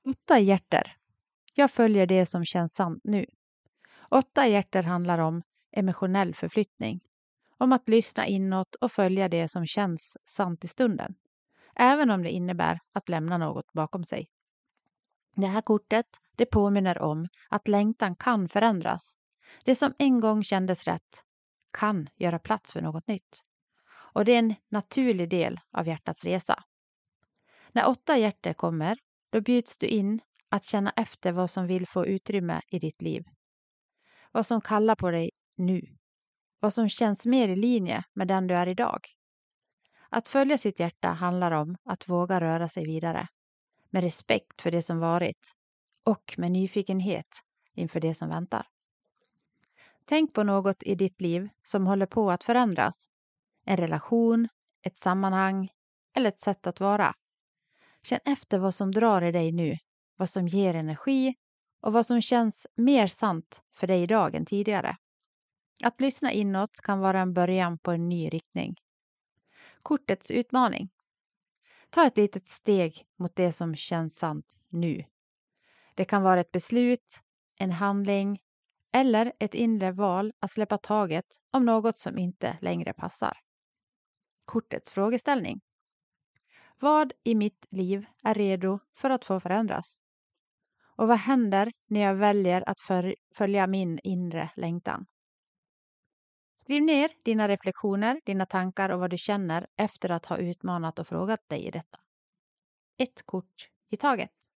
8 hjärter. Jag följer det som känns sant nu. 8 hjärter handlar om emotionell förflyttning. Om att lyssna inåt och följa det som känns sant i stunden. Även om det innebär att lämna något bakom sig. Det här kortet, det påminner om att längtan kan förändras. Det som en gång kändes rätt kan göra plats för något nytt. Och det är en naturlig del av hjärtats resa. När 8 hjärter kommer, då bjuds du in att känna efter vad som vill få utrymme i ditt liv. Vad som kallar på dig nu. Vad som känns mer i linje med den du är idag. Att följa sitt hjärta handlar om att våga röra sig vidare. Med respekt för det som varit. Och med nyfikenhet inför det som väntar. Tänk på något i ditt liv som håller på att förändras. En relation, ett sammanhang eller ett sätt att vara. Känn efter vad som drar i dig nu, vad som ger energi och vad som känns mer sant för dig idag än tidigare. Att lyssna inåt kan vara en början på en ny riktning. Kortets utmaning. Ta ett litet steg mot det som känns sant nu. Det kan vara ett beslut, en handling eller ett inre val att släppa taget om något som inte längre passar. Kortets frågeställning. Vad i mitt liv är redo för att få förändras? Och vad händer när jag väljer att följa min inre längtan? Skriv ner dina reflektioner, dina tankar och vad du känner efter att ha utmanat och frågat dig i detta. Ett kort i taget.